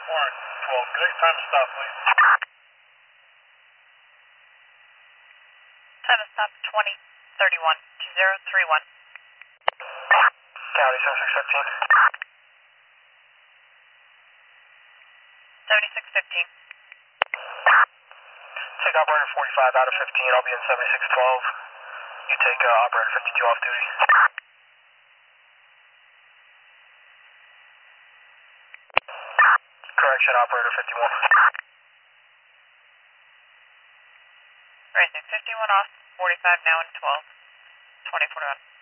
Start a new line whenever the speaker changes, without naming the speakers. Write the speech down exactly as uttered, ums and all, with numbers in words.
Warren, twelve, good time to stop, please.
Time to stop twenty thirty-one, two zero three one.
County seventy-six fifteen.
seventy-six fifteen.
Take operator forty-five out of fifteen, I'll be in seventy-six twelve. You take uh, operator fifty-two off duty. Correction, operator fifty-one.
Rising fifty-one off, forty-five now in twelve, twenty forty-one.